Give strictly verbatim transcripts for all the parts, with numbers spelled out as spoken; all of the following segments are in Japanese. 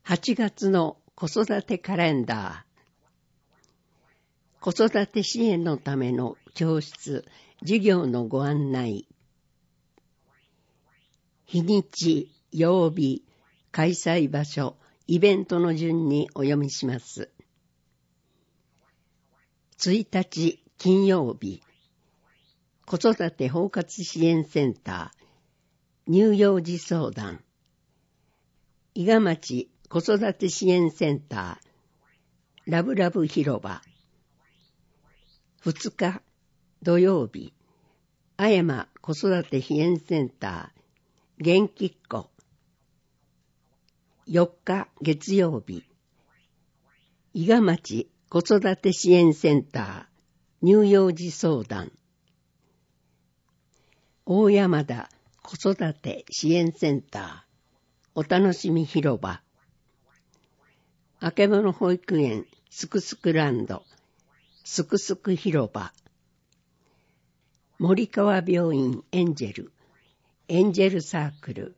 はちがつの子育てカレンダー。子育て支援のための教室、授業のご案内。日にち、曜日、開催場所、イベントの順にお読みします。いちにち金曜日、子育て包括支援センター、乳幼児相談。伊賀町子育て支援センター、ラブラブ広場。ふつか土曜日、あやま子育て支援センター、元気っ子。よっか月曜日、伊賀町子育て支援センター、乳幼児相談。大山田子育て支援センター、お楽しみ広場。あけぼの保育園すくすくランド、すくすく広場。森川病院エンジェル、エンジェルサークル。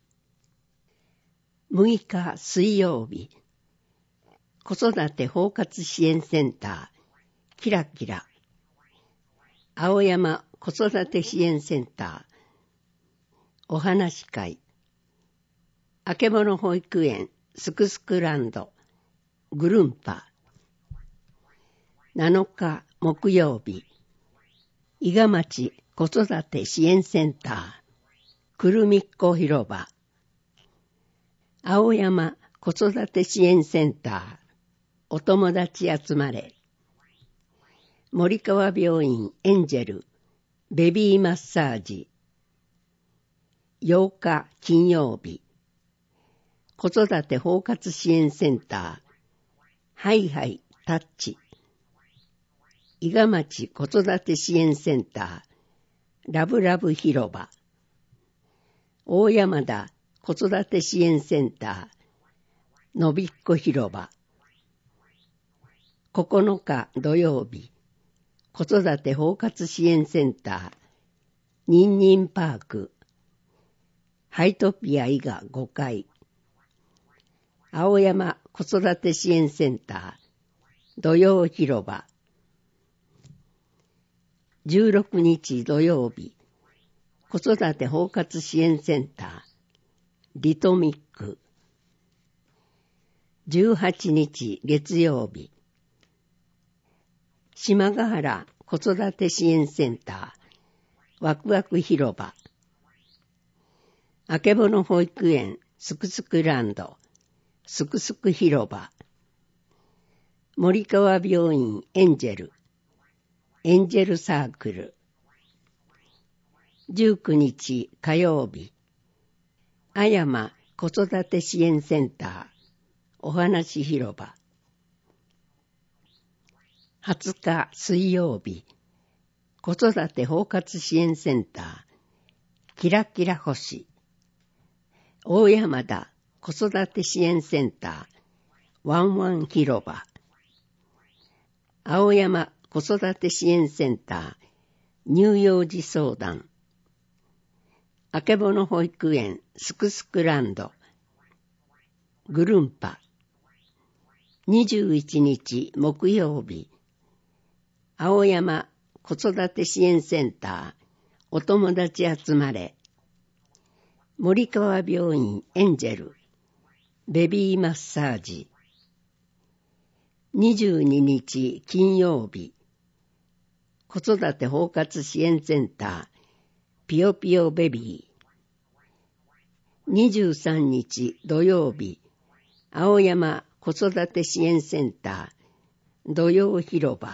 むいか水曜日、子育て包括支援センター、キラキラ。青山子育て支援センター、お話し会。あけぼの保育園すくすくランド、グルンパ。なのか木曜日、伊賀町子育て支援センター、くるみっこ広場。青山子育て支援センター、お友達集まれ。森川病院エンジェル、ベビーマッサージ。ようか金曜日、子育て包括支援センター、ハイハイタッチ。伊賀町子育て支援センター、ラブラブ広場。大山田子育て支援センター、のびっこ広場。ここのか土曜日、子育て包括支援センター、ニンニンパーク。ハイトピア伊賀ごかい。青山子育て支援センター、土曜広場。じゅうろくにち土曜日、子育て包括支援センター、リトミック。じゅうはちにち月曜日、島ヶ原子育て支援センター、ワクワク広場。あけぼの保育園すくすくランド、すくすく広場。森川病院エンジェル、エンジェルサークル。じゅうくにち火曜日、あやま子育て支援センター、お話広場。はつか水曜日、子育て包括支援センター、キラキラ星。大山田子育て支援センター、ワンワン広場。青山子育て支援センター、乳幼児相談。あけぼの保育園すくすくランド、グルンパ。にじゅういちにち木曜日、青山子育て支援センター、お友達集まれ。森川病院エンジェル、ベビーマッサージ。にじゅうににち金曜日、子育て包括支援センター、ピヨピヨベビー。にじゅうさんにち土曜日、青山子育て支援センター、土曜広場。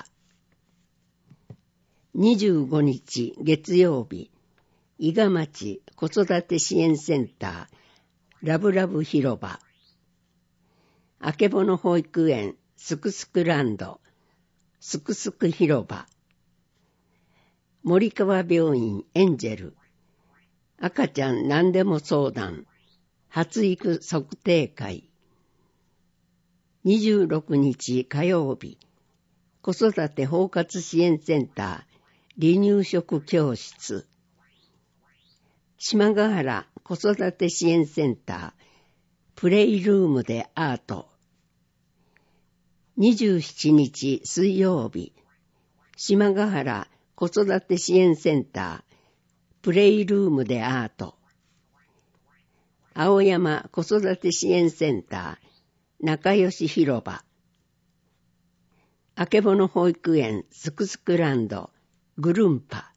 にじゅうごにち月曜日、伊賀町子育て支援センター、ラブラブ広場。あけぼの保育園すくすくランド、すくすく広場。森川病院エンジェル、赤ちゃん何でも相談、発育測定会。にじゅうろくにち火曜日、子育て包括支援センター、離乳食教室。島ヶ原子育て支援センター、 プレイルームでアート。にじゅうしちにち水曜日、島ヶ原子育て支援センター、プレイルームでアート。青山子育て支援センター、仲良し広場。あけぼの保育園すくすくランド、グルンパ。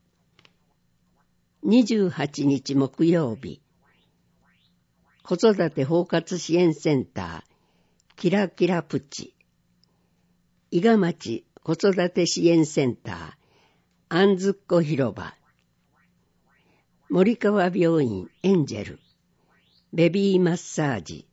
にじゅうはちにち木曜日、子育て包括支援センター、キラキラプチ。伊賀町子育て支援センター、あんずっこ広場。森川病院エンジェル、ベビーマッサージ。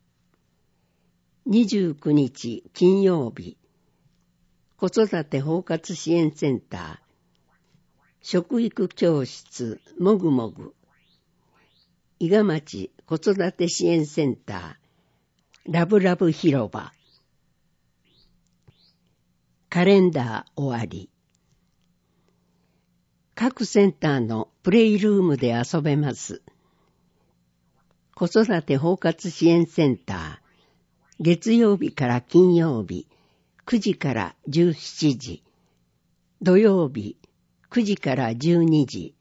にじゅうくにち金曜日、子育て包括支援センター、食育教室もぐもぐ。伊賀町子育て支援センター、ラブラブ広場。カレンダー終わり。各センターのプレイルームで遊べます。子育て包括支援センター、月曜日から金曜日くじからじゅうしちじ、土曜日くじからじゅうにじ。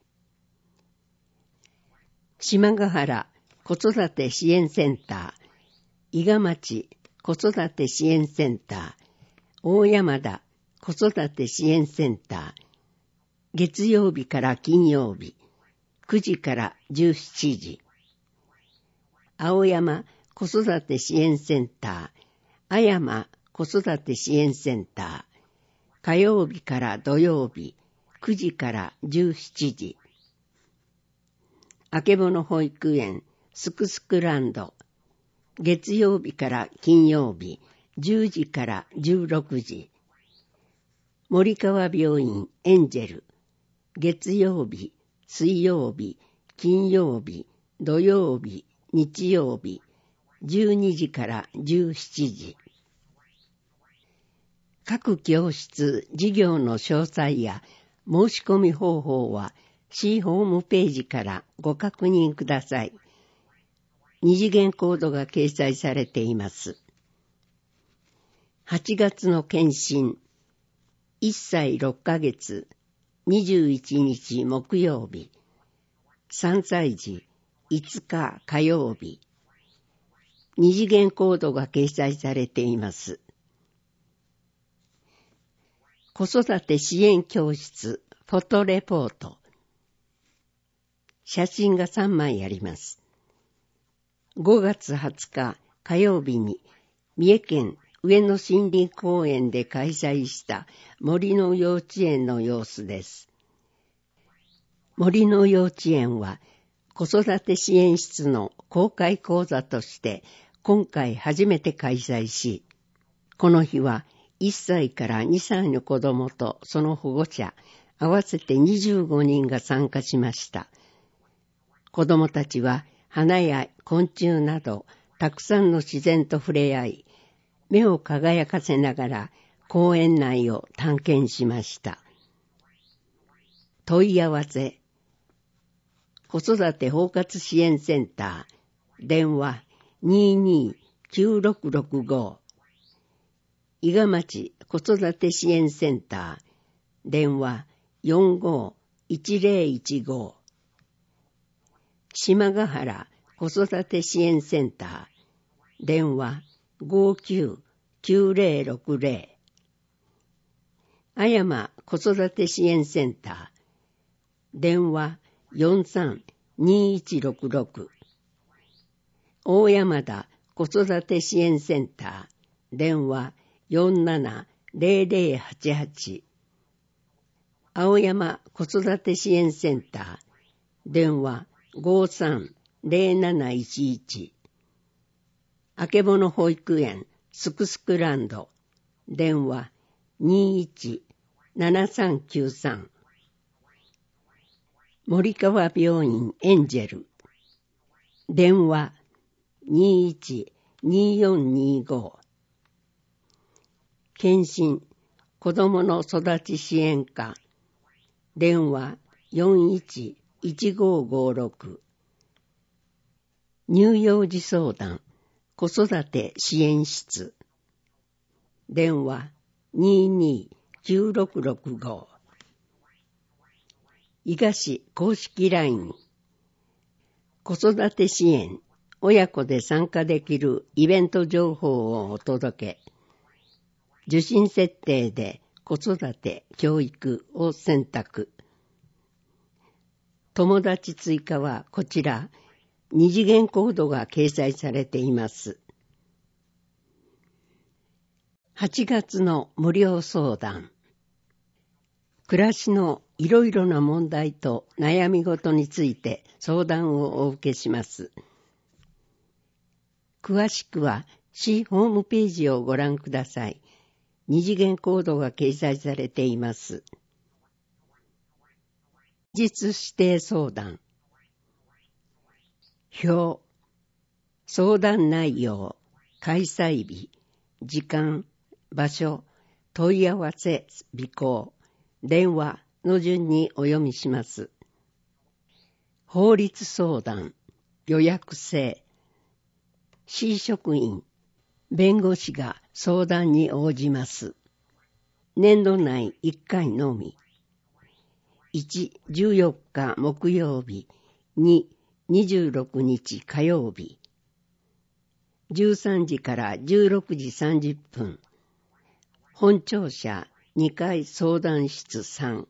島ヶ原子育て支援センター、伊賀町子育て支援センター、大山田子育て支援センター、月曜日から金曜日くじからじゅうしちじ。青山子育て支援センター、阿山子育て支援センター、火曜日から土曜日くじからじゅうしちじ。あけぼの保育園すくすくランド、月曜日から金曜日じゅうじからじゅうろくじ。森川病院エンジェル、月曜日、水曜日、金曜日、土曜日、日曜日、じゅうにじからじゅうしちじ。各教室、授業の詳細や申し込み方法は市ホームページからご確認ください。二次元コードが掲載されています。はちがつの検診、いっさいろっかげつ、にじゅういちにち木曜日、さんさい児いつか火曜日。二次元コードが掲載されています。子育て支援教室フォトレポート。写真がさんまいあります。ごがつはつか火曜日に三重県上野森林公園で開催した森の幼稚園の様子です。森の幼稚園は子育て支援室の公開講座として今回初めて開催し、この日はいっさいからにさいの子どもとその保護者合わせてにじゅうごにんが参加しました。子どもたちは花や昆虫などたくさんの自然と触れ合い、目を輝かせながら公園内を探検しました。問い合わせ、子育て包括支援センター、電話 にーにーきゅうろくろくご。伊賀町子育て支援センター、電話 よんごいちぜろいちご。島ヶ原子育て支援センター、電話ごきゅうきゅうぜろろくぜろ。あやま子育て支援センター、電話よんさんにいちろくろく。大山田子育て支援センター、電話よんななぜろぜろはちはち。青山子育て支援センター、電話ごさんぜろなないちいち。あけぼの保育園すくすくランド、電話にいちななさんきゅうさん。森川病院エンジェル、電話にいちによんにご。検診子どもの育ち支援課、電話よんいちいちごごろく。 乳幼児相談子育て支援室電話 にーにーきゅうろくろくご 伊賀市公式 ライン 子育て支援親子で参加できるイベント情報をお届け。受信設定で子育て教育を選択。友達追加はこちら二次元コードが掲載されています。はちがつの無料相談。暮らしのいろいろな問題と悩み事について相談をお受けします。詳しくは市ホームページをご覧ください。二次元コードが掲載されています。実指定相談。表。相談内容、開催日、時間、場所、問い合わせ、備考、電話の順にお読みします。法律相談、予約制、市職員、弁護士が相談に応じます。年度内いっかいのみ。いち、じゅうよっか木曜日、に、にじゅうろくにち火曜日。じゅうさんじからじゅうろくじさんじゅっぷん。本庁舎にかい相談室さん。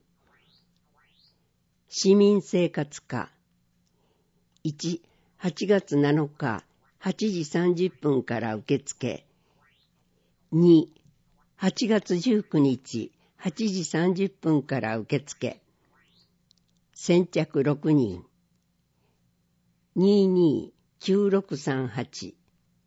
市民生活課。いち、はちがつなのかはちじさんじゅっぷんから受付。に、はちがつじゅうくにちはちじさんじゅっぷんから受付。先着ろくにん。にーにーきゅうろくさんはち。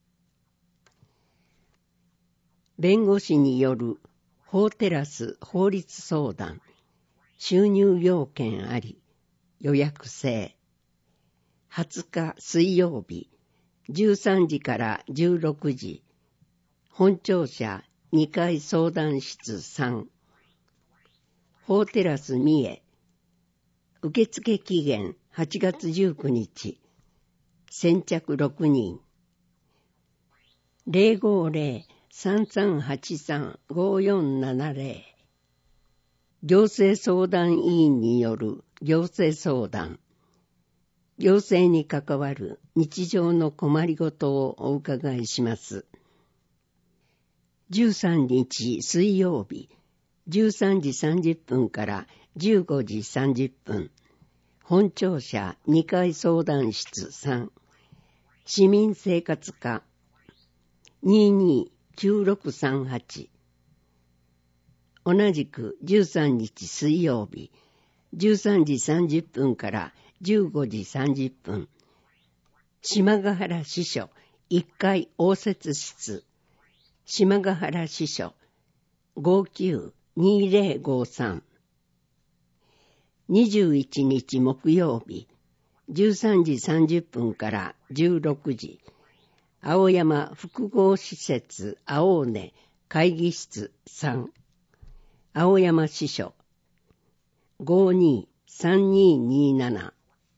弁護士による法テラス法律相談。収入要件あり。予約制。はつか水曜日。じゅうさんじからじゅうろくじ。本庁舎にかい相談室さん。法テラス三重。受付期限はちがつじゅうくにち。先着ろくにん。ゼロごゼロ さんさんはちさん ごよんななゼロ。行政相談委員による行政相談。行政に関わる日常の困りごとをお伺いします。じゅうさんにち水曜日、じゅうさんじさんじゅっぷんからじゅうごじさんじゅっぷん。本庁舎にかい相談室さん。市民生活課。にーにーきゅうろくさんはち。同じくじゅうさんにち水曜日、じゅうさんじさんじゅっぷんからじゅうごじさんじゅっぷん。島ヶ原支所いっかい応接室。島ヶ原支所 ごきゅうにゼロごさん。にじゅういちにち木曜日、じゅうさんじさんじゅっぷんからじゅうろくじ。青山複合施設青根会議室さん。青山支所 ごにさんにになな。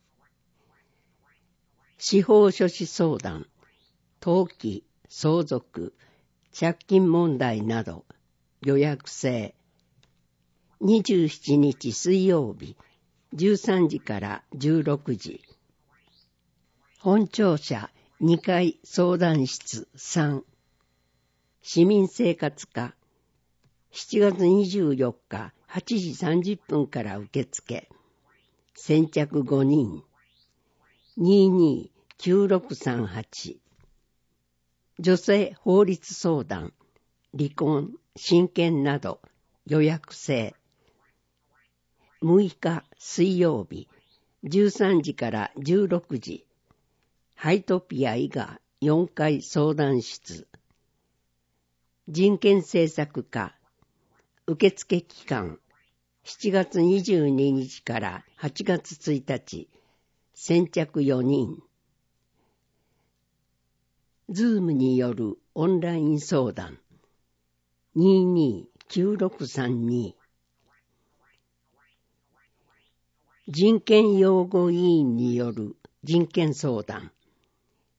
司法書士相談、登記、相続、借金問題など予約制。にじゅうしちにち水曜日、じゅうさんじからじゅうろくじ。本庁舎にかい相談室さん。市民生活課。しちがつにじゅうよっかはちじさんじゅっぷんから受付。先着ごにん。にーにーきゅうろくさんはち。女性法律相談、離婚、親権など予約制。むいか水曜日、じゅうさんじからじゅうろくじ。ハイトピア伊賀よんかい相談室。人権政策課。受付期間しちがつにじゅうににちからはちがつついたち。先着よにん。ズームによるオンライン相談。にーにーきゅうろくさんに。人権擁護委員による人権相談。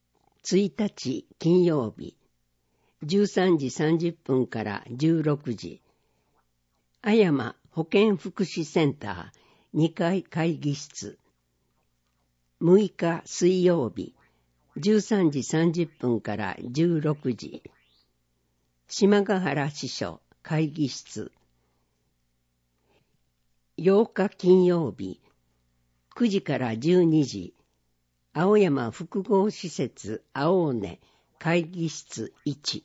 ついたち金曜日、じゅうさんじさんじゅっぷんからじゅうろくじ、あやま保健福祉センターにかい会議室。むいか水曜日、じゅうさんじさんじゅっぷんからじゅうろくじ、島ヶ原支所会議室。ようか金曜日、くじからじゅうにじ、青山複合施設青根会議室いち。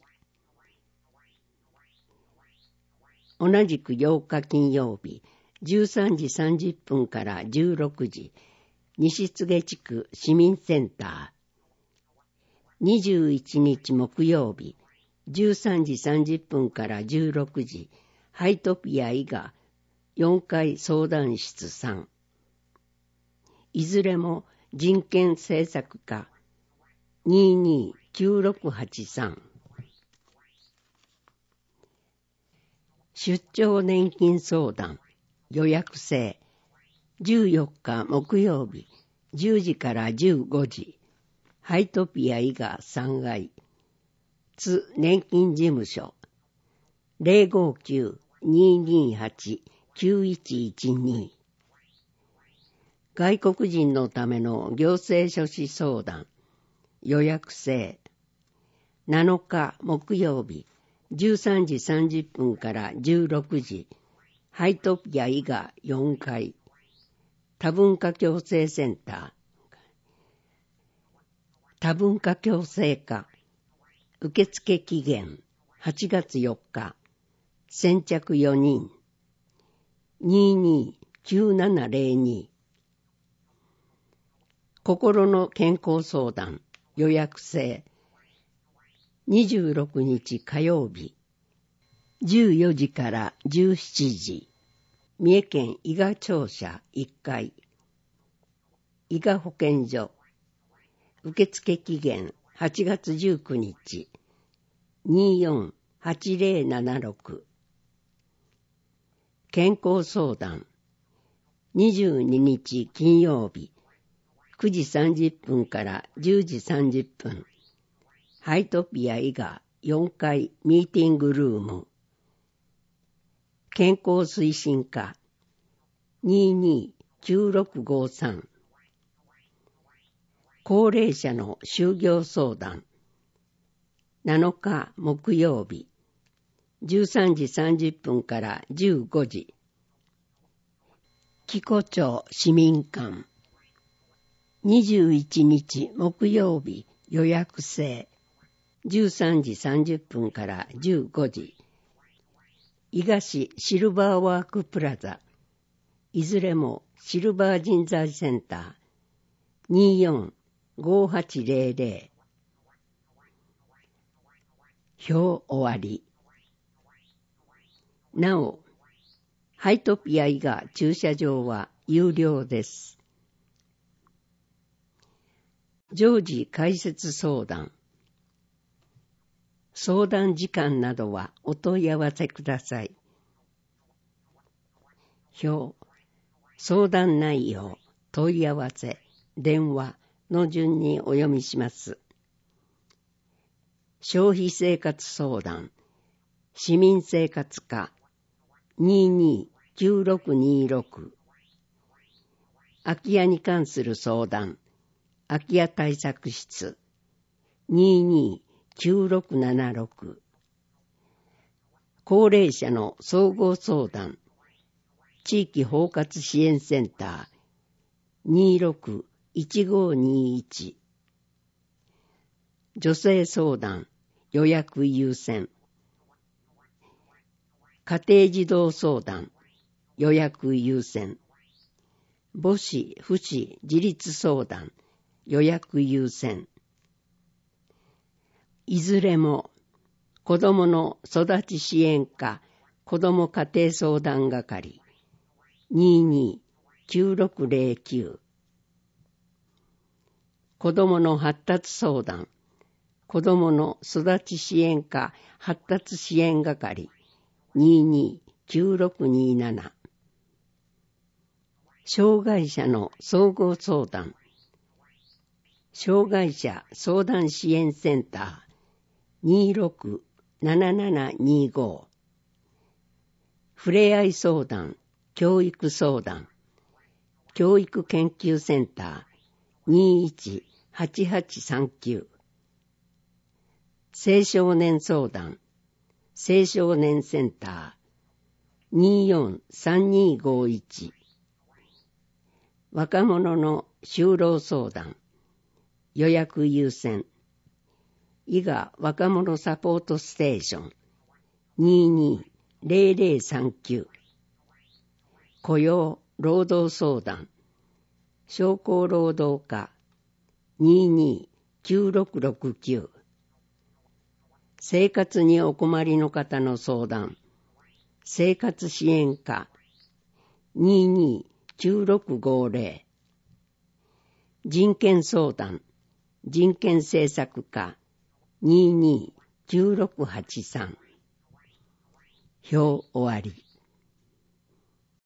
同じくようか金曜日、じゅうさんじさんじゅっぷんからじゅうろくじ、西柘地区市民センター。にじゅういちにち木曜日、じゅうさんじさんじゅっぷんからじゅうろくじ、ハイトピア伊賀よんかい相談室さん。いずれも人権政策課にーにーきゅうろくはちさん。出張年金相談予約制。じゅうよっか木曜日じゅうじからじゅうごじ、ハイトピア伊賀さんがい、津年金事務所 ゼロごきゅう にーにーはち きゅういちいちに。外国人のための行政書士相談予約制。なのか木曜日じゅうさんじさんじゅっぷんからじゅうろくじ、ハイトピア伊賀よんかい、多文化共生センター。多文化共生課。受付期限はちがつよっか。先着よにん。にーにーきゅうななゼロに。心の健康相談予約制。にじゅうろくにち火曜日、じゅうよじからじゅうしちじ、三重県伊賀庁舎いっかい、伊賀保健所。受付期限はちがつじゅうくにち、にーよんはちゼロななろく。健康相談にじゅうににち金曜日、くじさんじゅっぷんからじゅうじさんじゅっぷん、ハイトピア伊賀よんかいミーティングルーム。健康推進課 にーにーきゅうろくごさん。高齢者の就業相談なのか木曜日じゅうさんじさんじゅっぷんからじゅうごじ、紀子町市民館。にじゅういちにち木曜日予約制。じゅうさんじさんじゅっぷんからじゅうごじ、伊賀市シルバーワークプラザ。いずれもシルバー人材センター にーよんごはちゼロゼロ。表終わり。なお、ハイトピア伊賀駐車場は有料です。常時開設相談。相談時間などはお問い合わせください。表、相談内容、問い合わせ、電話の順にお読みします。消費生活相談、市民生活課 にーにーきゅうろくにろく。空き家に関する相談、空き家対策室 にーにーきゅうろくななろく。高齢者の総合相談、地域包括支援センター にーろくいちごにいち。女性相談予約優先。家庭児童相談予約優先。母子父子自立相談予約優先。いずれも子どもの育ち支援課子ども家庭相談係 にーにーきゅうろくゼロきゅう。子どもの発達相談子どもの育ち支援課発達支援係 にーにーきゅうろくになな。障害者の総合相談障害者相談支援センター にーろくななななにーご、ふれあい相談、教育相談、教育研究センター にーいちはちはちさんきゅう、青少年相談、青少年センター にーよんさんにーごいち、若者の就労相談、予約優先、伊賀若者サポートステーション にーにーぜろぜろさんきゅう、雇用労働相談、商工労働課 にーにーきゅうろくろくきゅう、生活にお困りの方の相談、生活支援課 にーにーきゅうろくごぜろ、人権相談、人権政策課 にーにーきゅうろくはちさん。表終わり。